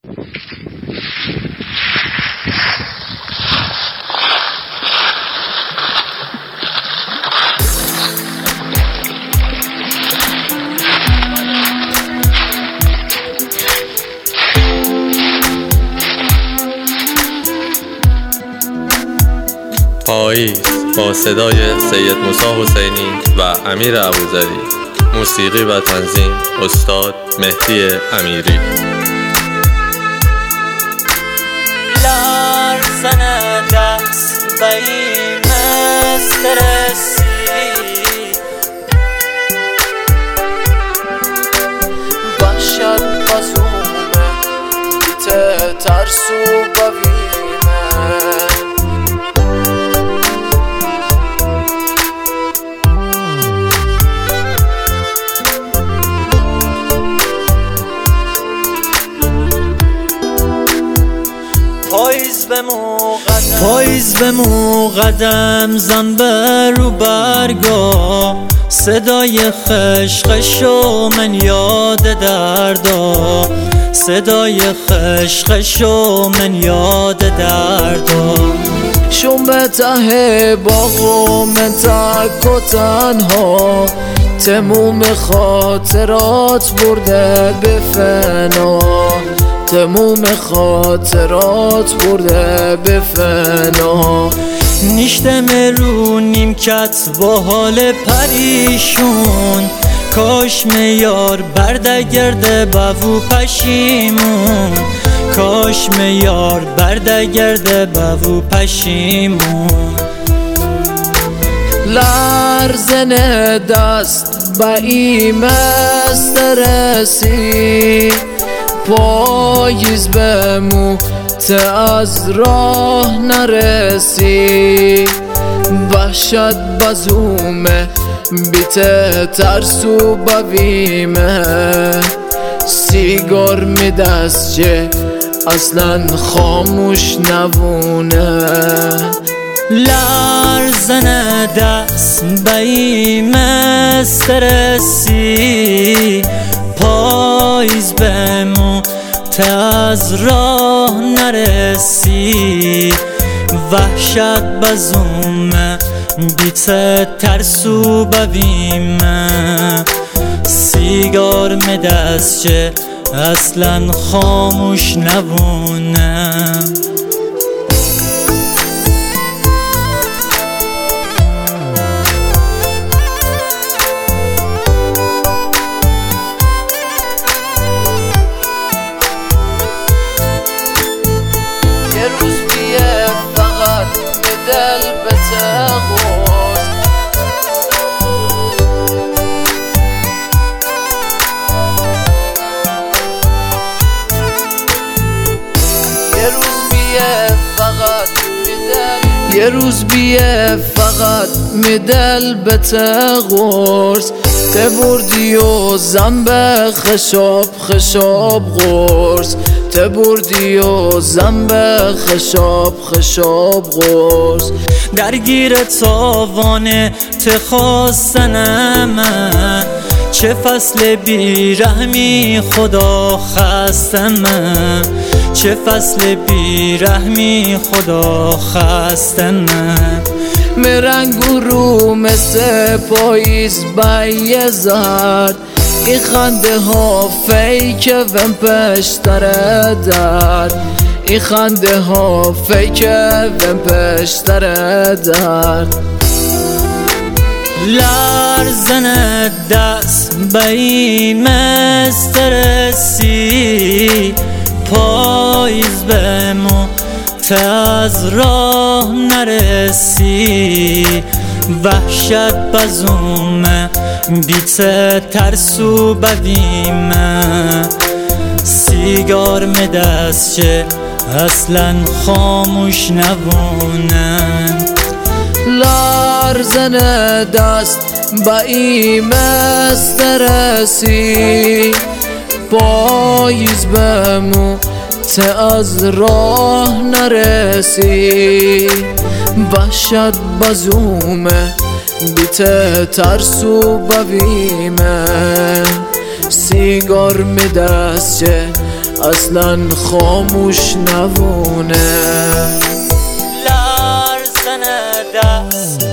پاییز با صدای سید موسی حسینی و امیر ابوذری، موسیقی و تنظیم استاد مهدی امیری. لرزن دست بیم استرسی باشد بازومه بیت ترسو بویمه پاییز بمو قدم زن برو برگا، صدای خشخشو من یاد دردا، صدای خشخشو من یاد دردا. شون به ته باغو من تک و تنها، تموم خاطرات برده به فنا، تموم خاطرات برده به فنا. نیشتم رو نیمکت با حال پریشون، کاش میار بردگرده بوو پشیمون، کاش میار بردگرده بوو پشیمون. لرزن دست با این استرسی، پاییز بمو ته از راه نرسی، وحشت بزومه بیت ترسو بویمه. سیگار می دست چه اصلا خاموش نبونه. لرزن دست بیم استرسی، پاییز بمو ته از راه نرسی، وحشت بزومه بیت ترسو بویمه. سیگار می دست چه اصلا خاموش نبونه. دل بتغوز یه روز بیه فقط میدل بتغوز. ته بردی و زنبه خشاب خشاب غرز، ته بردی و زنبه خشاب خشاب غرز. درگیر تاوانه ته خواستنم، چه فصل بیرحمی خدا خستم، چه فصل بیرحمی خدا خستم. مرنگو رو مثل پاییز بایه زد، این خنده ها فیکه وم پشتر درد، این خنده ها فیکه وم پشتر درد. لرزن دست بیم استرسی، پاییز بمو ته از راه نرسی، وحشت بزومه بیت ترسو بویمه. سیگار می دست چه اصلا خاموش نبونه. لرزن دست با این استرسی، پاییز بمو ته از راه نرسی، وحشت بزومه بیت ترسو بویمه. سیگار می دست چه اصلا خاموش نبونه. لرزن دست